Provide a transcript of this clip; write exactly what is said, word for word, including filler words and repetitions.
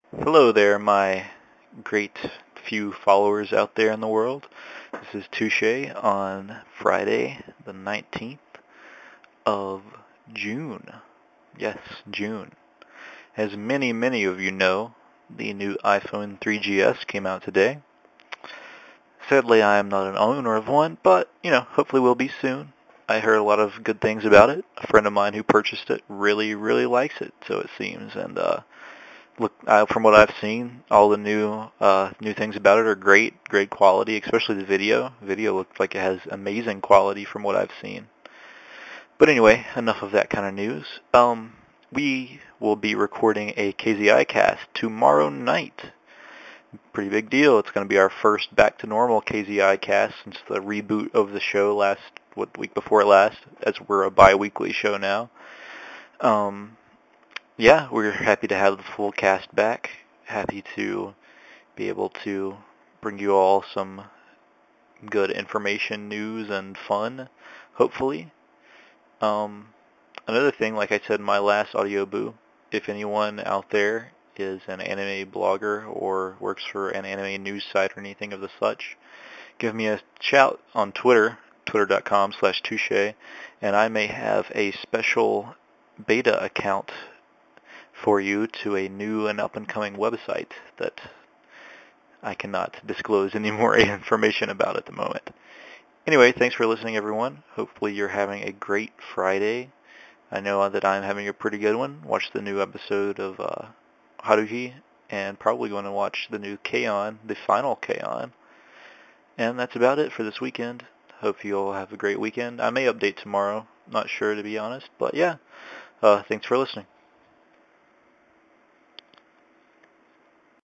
Hello there, my great few followers out there in the world. This is Touche on Friday, the nineteenth of June. Yes, June. As many, many of you know, the new iPhone three G S came out today. Sadly, I am not an owner of one, but, you know, hopefully will be soon. I heard a lot of good things about it. A friend of mine who purchased it really, really likes it, so it seems, and uh, look, uh, from what I've seen, all the new uh, new things about it are great, great quality, especially the video. Video looks like it has amazing quality from what I've seen. But anyway, enough of that kind of news. Um, we will be recording a K Z I cast tomorrow night. Pretty big deal. It's going to be our first back to normal K Z I cast since the reboot of the show last, what, week before last, as we're a bi-weekly show now. Um, Yeah, we're happy to have the full cast back. Happy to be able to bring you all some good information, news, and fun, hopefully. Um, another thing, like I said in my last audio boo, if anyone out there is an anime blogger or works for an anime news site or anything of the such, give me a shout on Twitter, twitter.com slash touche, and I may have a special beta account for you to a new and up-and-coming website that I cannot disclose any more information about at the moment. Anyway, thanks for listening, everyone. Hopefully you're having a great Friday. I know that I'm having a pretty good one. Watch the new episode of uh, Haruhi, and probably going to watch the new K-On!, the final K-On!. And that's about it for this weekend. Hope you all have a great weekend. I may update tomorrow. Not sure, to be honest. But yeah, uh, thanks for listening.